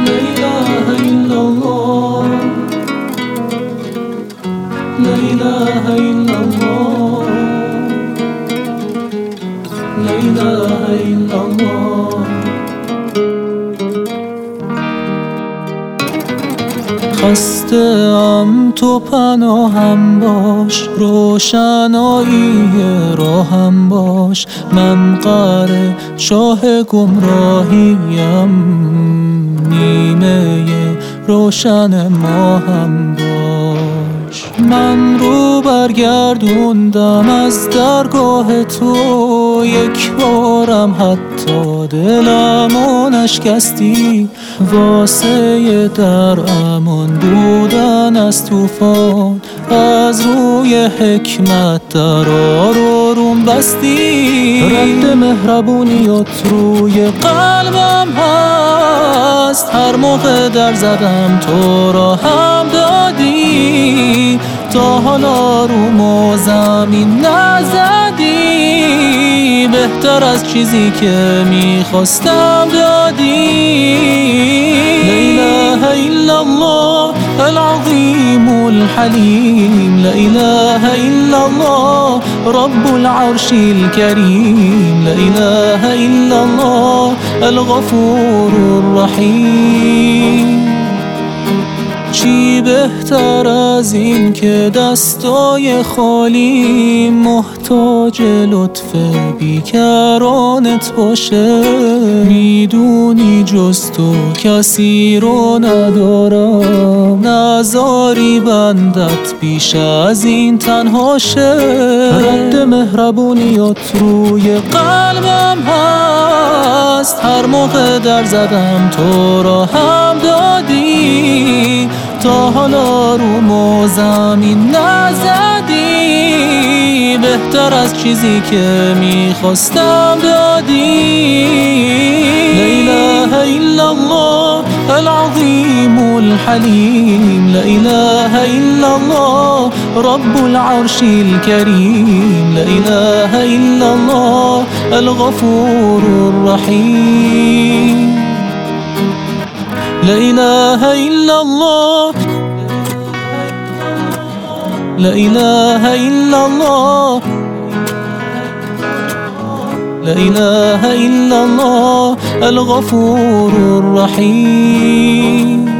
لا إله إلا الله، لا إله إلا الله، لا إله إلا الله. خسته‌ام تو پناهم باش، روشنایی راهم باش. من غرق چاه گمراهیم، نیمه روشن ماهم باش. من رو برگردوندم از درگاه تو، یک بارم حتی دلمو نشکستی. واسه در امان بودن از طوفان، از روی حکمت در آروم بستی. رد مهربونیت روی قلبم هست، هر موقع در زدم تو را هم دادی. تا حالا رو زمین نزدی، بهتر از چیزی که میخواستم دادی. لا إله إلا الله العظيم الحليم، لا إله إلا الله رب العرش الكريم، لا إله إلا الله الغفور الرحيم. چی بهتر از این که دستای خالی محتاج لطف بیکرانت باشه. میدونی جز تو کسی رو ندارم، نذاری بندت بیش از این تنها شه. رد مهربونیت روی قلبم هست، هر موقع در زدم تو را هم دادی. تا حالا رو زمین نزدی، بهتر از چیزی که میخواستم دادی. لا إله إلا الله العظيم الحليم، لا إله إلا الله رب العرش الكريم، لا إله إلا الله الغفور الرحيم. لا إله إلا الله، لا إله إلا الله، لا إله إلا الله الغفور الرحيم.